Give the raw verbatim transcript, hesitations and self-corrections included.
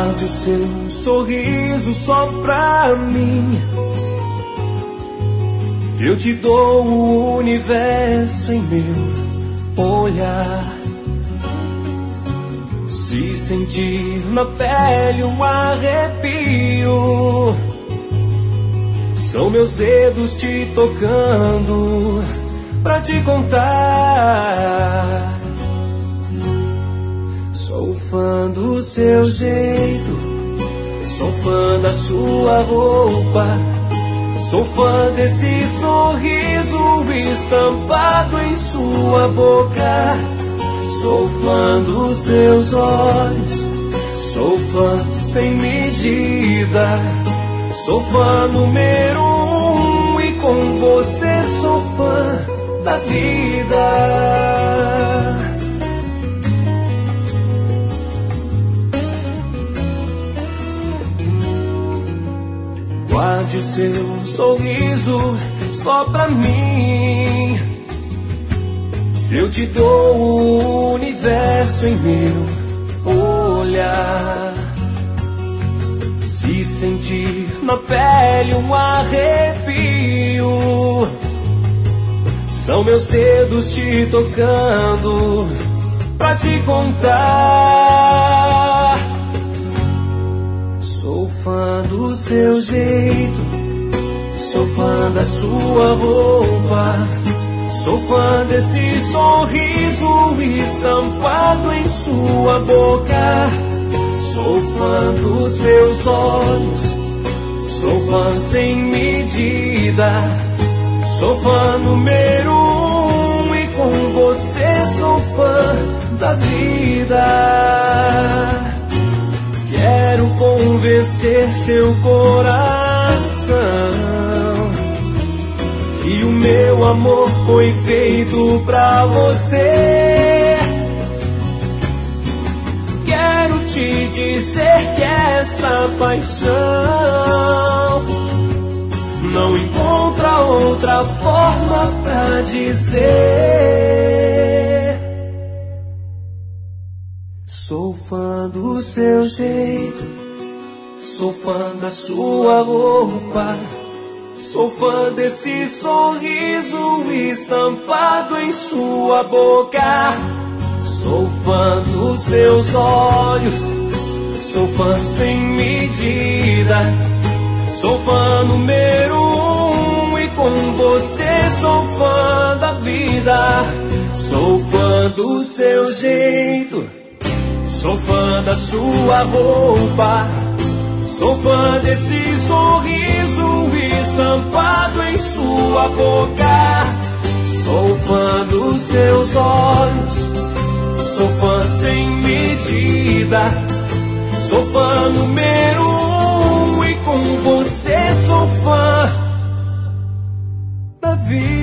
Guarde o seu sorriso só pra mim. Eu te dou o universo em meu olhar. Se sentir na pele um arrepio, são meus dedos te tocando pra te contar. Sou fã do seu jeito, sou fã da sua roupa, sou fã desse sorriso estampado em sua boca. Sou fã dos seus olhos, sou fã sem medida, sou fã número um e com você sou fã da vida. Guarde o seu sorriso só pra mim. Eu te dou o universo em meu olhar. Se sentir na pele um arrepio, são meus dedos te tocando pra te contar. Sou fã do seu jeito, sou fã da sua roupa, sou fã desse sorriso estampado em sua boca. Sou fã dos seus olhos, sou fã sem medida, sou fã número um e com você sou fã da vida. Quero convencer seu coração que o meu amor foi feito pra você. Quero te dizer que essa paixão não encontra outra forma pra dizer. Sou fã do seu jeito, sou fã da sua roupa, sou fã desse sorriso estampado em sua boca. Sou fã dos seus olhos, sou fã sem medida, sou fã número um e com você sou fã da vida. Sou fã do seu jeito, sou fã da sua roupa, sou fã desse sorriso estampado em sua boca. Sou fã dos seus olhos, sou fã sem medida, sou fã número um e com você sou fã da vida.